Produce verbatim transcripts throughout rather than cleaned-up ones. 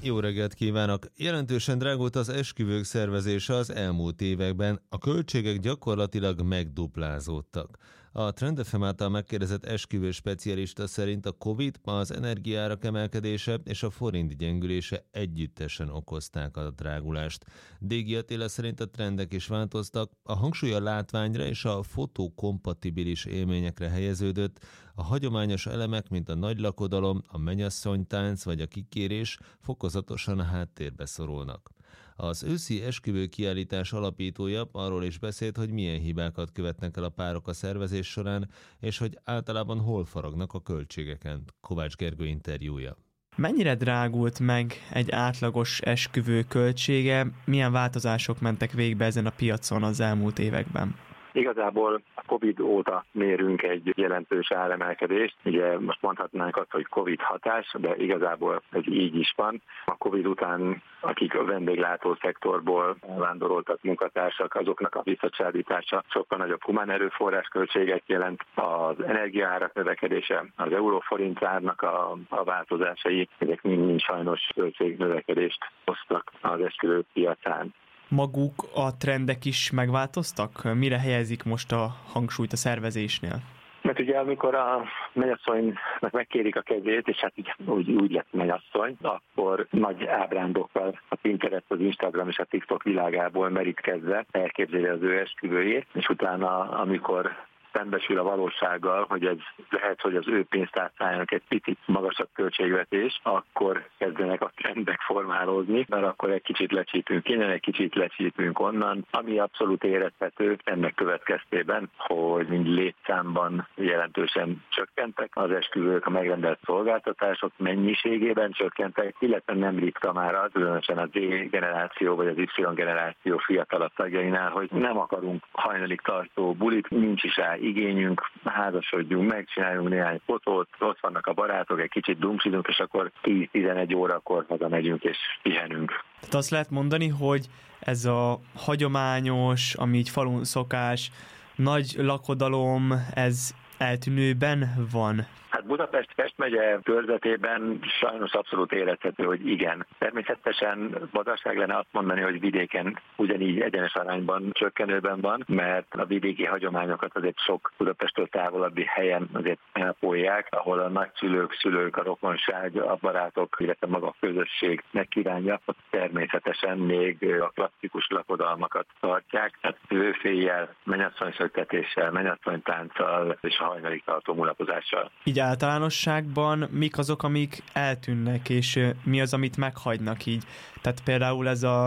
Jó reggelt kívánok! Jelentősen drágult az esküvők szervezése az elmúlt években, a költségek gyakorlatilag megduplázódtak. A Trend ef em által megkérdezett esküvő specialista szerint a Covid, az energiaárak emelkedése és a forint gyengülése együttesen okozták a drágulást. Dégi Attila szerint a trendek is változtak, a hangsúly a látványra és a fotókompatibilis élményekre helyeződött, a hagyományos elemek, mint a nagy lakodalom, a mennyasszonytánc vagy a kikérés fokozatosan a háttérbe szorulnak. Az őszi esküvő kiállítás alapítója arról is beszélt, hogy milyen hibákat követnek el a párok a szervezés során, és hogy általában hol faragnak a költségeken. Kovács Gergő interjúja. Mennyire drágult meg egy átlagos esküvő költsége? Milyen változások mentek végbe ezen a piacon az elmúlt években? Igazából a Covid óta mérünk egy jelentős áremelkedést. Ugye most mondhatnánk azt, hogy Covid hatás, de igazából ez így is van. A Covid után, akik a vendéglátó szektorból vándoroltak munkatársak, azoknak a visszacsábítása sokkal nagyobb humán erőforrás költséget jelent. Az energiaárak növekedése, az euróforint árnak a, a változásai, ezek mind sajnos költségnövekedést hoztak az esküvők piacán. Maguk a trendek is megváltoztak? Mire helyezik most a hangsúlyt a szervezésnél? Mert ugye amikor a mennyasszonynak megkérik a kezét, és hát úgy, úgy lett mennyasszony, akkor nagy ábrándokkal a Pinterest, az Instagram és a TikTok világából merítkezve elképzeli az ő esküvőjét, és utána, amikor szembesül a valósággal, hogy ez lehet, hogy az ő pénztárcájának egy picit magasabb költségvetés, akkor kezdenek a trendek formálódni, mert akkor egy kicsit lecsípünk innen, egy kicsit lecsípünk onnan, ami abszolút érezhető ennek következtében, hogy mind létszámban jelentősen csökkentek az esküvők, a megrendelt szolgáltatások mennyiségében csökkentek, illetve nem ritka már az, különösen a Z generáció vagy az Y generáció fiatalabb tagjainál, hogy nem akarunk hajnalig tartó bulit, nincs is rá igényünk, házasodjunk meg, csináljunk néhány fotót, ott vannak a barátok, egy kicsit dumsidunk, és akkor tíz-tizenegy órakor hazamegyünk és pihenünk. Tehát azt lehet mondani, hogy ez a hagyományos, ami így falun szokás, nagy lakodalom, ez eltűnőben van? Hát Budapest-Pest megye körzetében sajnos abszolút érezhető, hogy igen. Természetesen bazarság lenne azt mondani, hogy vidéken ugyanígy egyenes arányban csökkenőben van, mert a vidéki hagyományokat azért sok Budapesttől távolabbi helyen azért elpolják, ahol a nagyszülők, szülők, a rokonság, a barátok, illetve maga a közösség megkívánja, ott természetesen még a klasszikus lakodalmakat tartják, tehát főféjjel, mennyasszonyszöktetéssel, mennyasszonytánccal és a hajnalig tartó mulapozással. Így általánosságban mik azok, amik eltűnnek, és mi az, amit meghagynak így? Tehát például ez a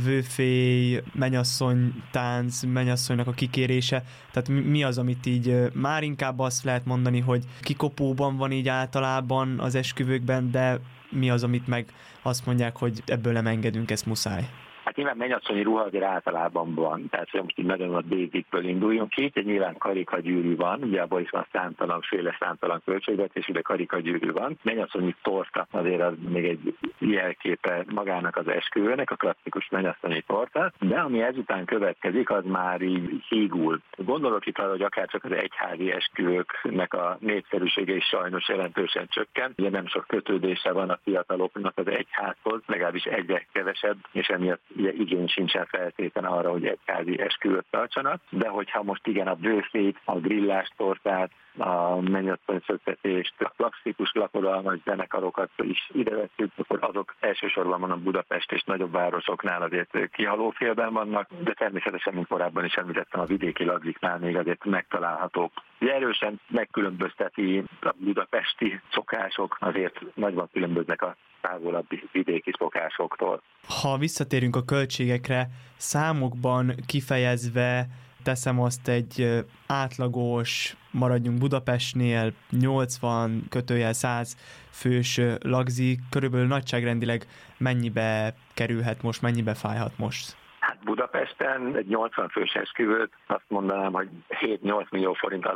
vőfély, mennyasszony tánc, mennyasszonynak a kikérése, tehát mi az, amit így már inkább azt lehet mondani, hogy kikopóban van így általában az esküvőkben, de mi az, amit meg azt mondják, hogy ebből nem engedünk, ezt muszáj? Hát nyilván mennyasszonyi ruha azért általában van, tehát most így nagyon a basicből induljunk ki, egy nyilván karikagyűrű van, ugye abban is van számtalan, féle számtalan költségvetés, de karikagyűrű van. Mennyasszonyi torta azért az még egy jelképe magának az esküvőnek, a klasszikus mennyasszonyi torta, de ami ezután következik, az már így hígul. Gondolok itt arra, hogy akár csak az egyházi esküvőknek a népszerűsége is sajnos jelentősen csökken. Ugye nem sok kötődése van a fiataloknak az egyházhoz, legalábbis egyre kevesebb, és emiatt ugye igény sincsen feltétlen arra, hogy egyházi esküvőt tartsanak, de hogyha most igen a bőfét, a grillás tortát, a mennyasszonyszöktetést, a klasszikus lakodalmas zenekarokat is ide vettük, akkor azok elsősorban van a Budapest és nagyobb városoknál azért kihalófélben vannak, de természetesen, mint korábban is említettem, a vidéki lagziknál még azért megtalálhatók. Erősen megkülönbözteti a budapesti szokások, azért nagyban különböznek a távolabbi vidéki szokásoktól. Ha visszatérünk a költségekre, számokban kifejezve teszem azt egy átlagos, maradjunk Budapestnél, nyolcvan kötőjel száz fős lagzi, körülbelül nagyságrendileg mennyibe kerülhet most, mennyibe fájhat most? Hát Budapesten egy nyolcvan fős esküvőt azt mondanám, hogy hét-nyolc millió forint alatt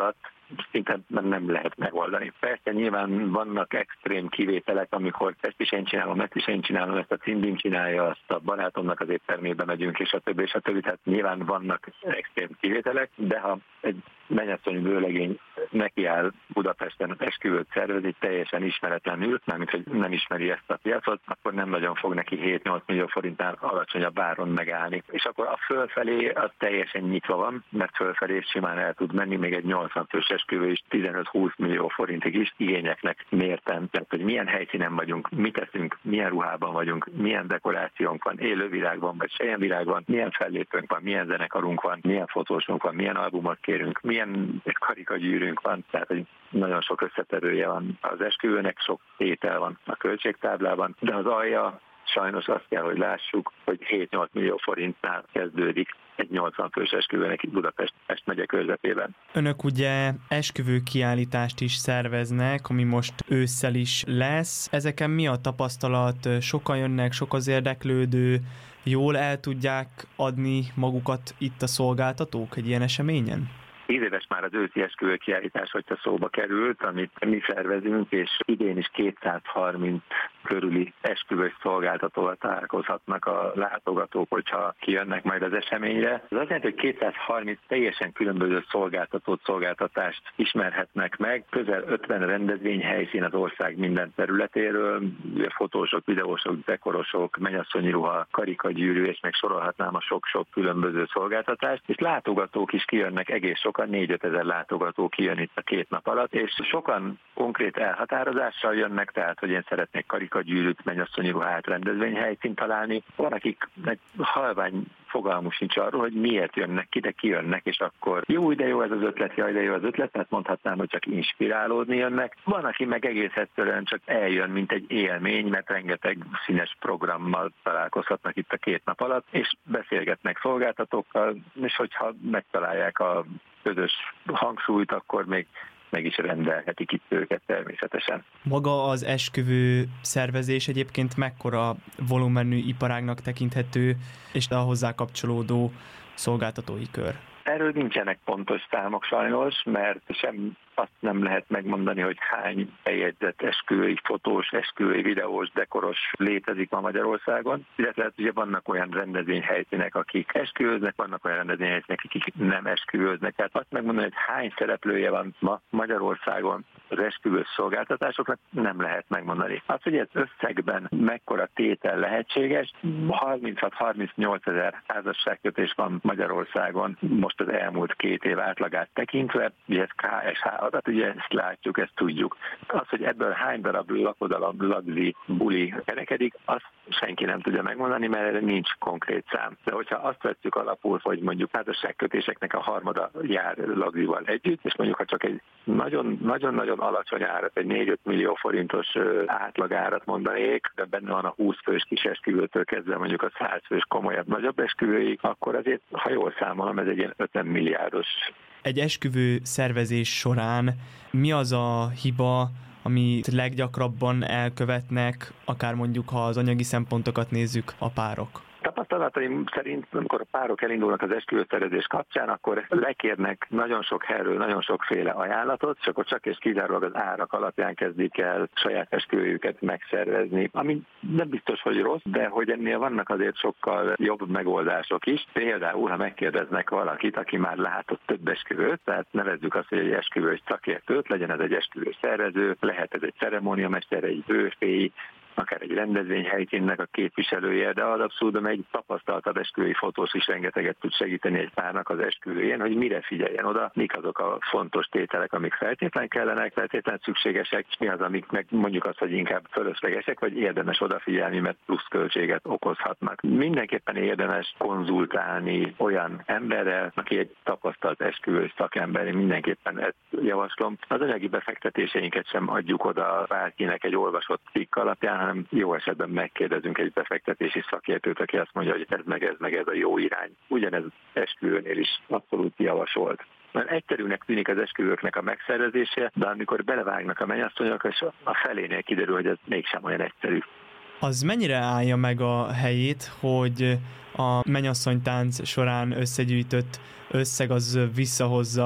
szinte nem lehet megoldani. Persze nyilván vannak extrém kivételek, amikor ezt is én csinálom, ezt is én csinálom, ezt a címbim csinálja, azt a barátomnak az éttermébe megyünk, és a többi, és a többi. Tehát nyilván vannak extrém kivételek, de ha egy mennyasszony vőlegény nekiáll Budapesten esküvőt szervezni teljesen ismeretlenül, mármint hogy nem ismeri ezt a piacot, akkor nem nagyon fog neki hét-nyolc millió forintnál alacsonyabb áron megállni. És akkor a fölfelé az teljesen nyitva van, mert fölfelé simán el tud menni, még egy nyolcvan fős esküvő is tizenöt-húsz millió forintig is igényeknek mérten. Tehát, hogy milyen helyszínen vagyunk, mit teszünk, milyen ruhában vagyunk, milyen dekorációnk van, élővilágban vagy selyemvilágban, milyen fellépőnk van, milyen zenekarunk van, milyen fotósunk van, milyen albumot kérünk, milyen karikagyűrűnk van, tehát hogy nagyon sok összetevője van az esküvőnek, sok tétel van a költségtáblában, de az alja sajnos azt kell, hogy lássuk, hogy hét-nyolc millió forintnál kezdődik egy nyolcvan fős esküvőnek itt Budapest megye körzetében. Önök ugye esküvő kiállítást is szerveznek, ami most ősszel is lesz. Ezeken mi a tapasztalat? Sokan jönnek, sok az érdeklődő, jól el tudják adni magukat itt a szolgáltatók egy ilyen eseményen? Tíz éves már az őszi esküvő kiállítás, hogyha szóba került, amit mi szervezünk, és idén is kétszázharminc körüli esküvős szolgáltatóval találkozhatnak a látogatók, hogyha kijönnek majd az eseményre. Ez azt jelenti, hogy kétszázharminc teljesen különböző szolgáltatót, szolgáltatást ismerhetnek meg. Közel ötven rendezvényhelyszín az ország minden területéről, fotósok, videósok, dekorosok, mennyasszonyi ruha, karikagyűrű, és meg sorolhatnám a sok-sok különböző szolgáltatást, és látogatók is kijönnek, egész sokan, négy-öt ezer látogató kijön itt a két nap alatt, és sokan konkrét elhatározással jönnek, tehát, hogy én szeretnék karikagyűrűt, mennyasszonyi ruhát, rendezvényhelyszínt találni. Van, akiknek halvány fogalmuk sincs arról, hogy miért jönnek ki, de kijönnek, és akkor jó, de jó ez az ötlet, jaj, de jó az ötlet, tehát mondhatnám, hogy csak inspirálódni jönnek. Van, aki meg egész egyszerűen csak eljön, mint egy élmény, mert rengeteg színes programmal találkozhatnak itt a két nap alatt, és beszélgetnek szolgáltatókkal, és hogyha megtalálják a közös hangsúlyt, akkor még meg is rendelhetik itt őket természetesen. Maga az esküvő szervezés egyébként mekkora volumenű iparágnak tekinthető, és a hozzá kapcsolódó szolgáltatói kör? Erről nincsenek pontos számok sajnos, mert sem azt nem lehet megmondani, hogy hány bejegyzett esküvői fotós, esküvői videós, dekoros létezik ma Magyarországon, illetve ugye vannak olyan rendezvényhelyszínek, akik esküvőznek, vannak olyan rendezvényhelyszínek, akik nem esküvőznek. Tehát azt megmondani, hogy hány szereplője van ma Magyarországon az esküvős szolgáltatásoknak, nem lehet megmondani. Az, hogy ez összegben mekkora tétel lehetséges, harminchat-harmincnyolc ezer házasságkötés van Magyarországon most az elmúlt két év átlagát tekintve, ugye ez ká es há adat, ugye ezt látjuk, ezt tudjuk. Az, hogy ebből hány darab lakodalom, lagzi, buli kerekedik, azt senki nem tudja megmondani, mert erre nincs konkrét szám. De hogyha azt vesszük alapul, hogy mondjuk házasságkötéseknek a harmada jár lagzival együtt, és mondjuk ha csak egy nagyon-nagyon alacsony árat, egy négy-öt millió forintos átlagárat mondanék, de benne van a húsz fős kis esküvőtől kezdve mondjuk a száz fős komolyabb, nagyobb esküvőig, akkor azért, ha jól számolom, ez egy ilyen ötven milliárdos. Egy esküvő szervezés során mi az a hiba, amit leggyakrabban elkövetnek, akár mondjuk, ha az anyagi szempontokat nézzük, a párok? Tapasztalataim szerint, amikor a párok elindulnak az esküvőszervezés kapcsán, akkor lekérnek nagyon sok helyről, nagyon sokféle ajánlatot, és akkor csak és kizárólag az árak alapján kezdik el saját esküvőjüket megszervezni, ami nem biztos, hogy rossz, de hogy ennél vannak azért sokkal jobb megoldások is. Például, ha megkérdeznek valakit, aki már látott több esküvőt, tehát nevezzük azt, hogy egy esküvős szakértőt, legyen ez egy esküvős szervező, lehet ez egy ceremóniamester, egy bőfély, akár egy rendezvényhelyszínnek a képviselője, de az abszurdum egy tapasztaltabb esküvői fotós is rengeteget tud segíteni egy párnak az esküvőjén, hogy mire figyeljen oda, mik azok a fontos tételek, amik feltétlen kellenek, feltétlen szükségesek, és mi az, amik meg mondjuk azt, hogy inkább fölöslegesek, vagy érdemes odafigyelni, mert plusz költséget okozhatnak. Mindenképpen érdemes konzultálni olyan emberrel, aki egy tapasztalt esküvős szakember, én mindenképpen ezt javaslom. Az anyagi befektetéseinket sem adjuk oda bárkinek egy olvasott cikk alapján, hanem jó esetben megkérdezünk egy befektetési szakértőt, aki azt mondja, hogy ez meg ez meg ez a jó irány. Ugyanez esküvőnél is abszolút javasolt. Mert egyszerűnek tűnik az esküvőknek a megszervezése, de amikor belevágnak a mennyasszonyok, és a felénél kiderül, hogy ez mégsem olyan egyszerű. Az mennyire állja meg a helyét, hogy a mennyasszonytánc során összegyűjtött összeg az visszahozza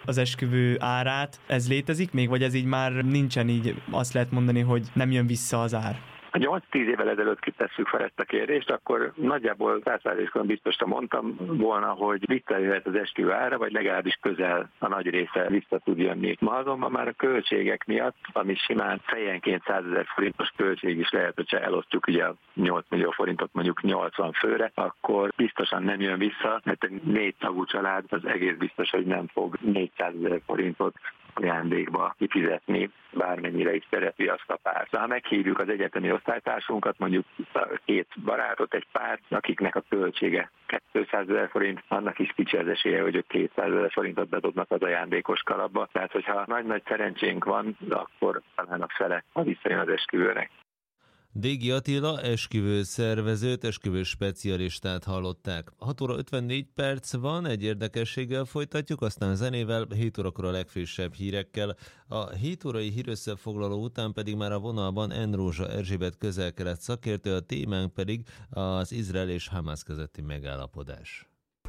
az esküvő árát. Ez létezik még, vagy ez így már nincsen így, azt lehet mondani, hogy nem jön vissza az ár? Ha nyolc-tíz évvel ezelőtt kitesszük fel ezt a kérdést, akkor nagyjából száz százalékban biztosan mondtam volna, hogy visszajöhet az esküvő ára, vagy legalábbis közel a nagy része vissza tud jönni. Ma azonban már a költségek miatt, ami simán fejenként százezer forintos költség is lehet, hogyha elosztjuk ugye a nyolc millió forintot mondjuk nyolcvan főre, akkor biztosan nem jön vissza, mert egy négy tagú család az egész biztos, hogy nem fog négyszázezer forintot ajándékba kifizetni, bármennyire is szereti azt a párt. Ha meghívjuk az egyetemi osztálytársunkat, mondjuk két barátot, egy párt, akiknek a költsége kétszázezer forint, annak is kicsi az esélye, hogy ők kétszázezer forintot bedobnak az ajándékos kalapba. Tehát, hogyha nagy-nagy szerencsénk van, akkor talán a fele visszajön az esküvőnek. Dégi Attila esküvő szervezőt, esküvő specialistát hallották. hat óra ötvennégy perc van, egy érdekességgel folytatjuk, aztán zenével, hét órakor a legfrissebb hírekkel. A hét órai hírösszefoglaló után pedig már a vonalban Enrózsa Erzsébet közel-kelet szakértő, a témánk pedig az Izrael és Hamász közötti megállapodás.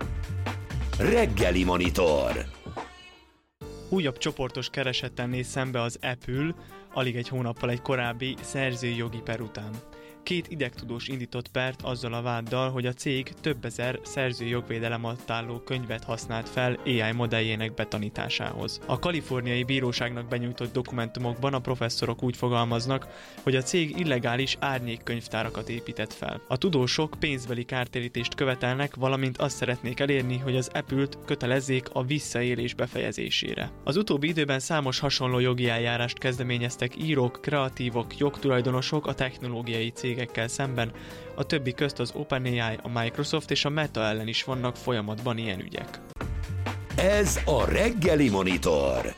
Reggeli Monitor. Újabb csoportos keresettel néz szembe az Apple, alig egy hónappal egy korábbi szerzői jogi per után. Két idegtudós indított pert azzal a váddal, hogy a cég több ezer szerzői jogvédelem alatt álló könyvet használt fel á i modelljének betanításához. A kaliforniai bíróságnak benyújtott dokumentumokban a professzorok úgy fogalmaznak, hogy a cég illegális árnyékkönyvtárakat épített fel. A tudósok pénzbeli kártérítést követelnek, valamint azt szeretnék elérni, hogy az Apple-t kötelezzék a visszaélés befejezésére. Az utóbbi időben számos hasonló jogi eljárást kezdeményeztek írók, kreatívok, jogtulajdonosok a technológiai cégekkel szemben, a többi közt az OpenAI, a Microsoft és a Meta ellen is vannak folyamatban ilyen ügyek. Ez a Reggeli Monitor.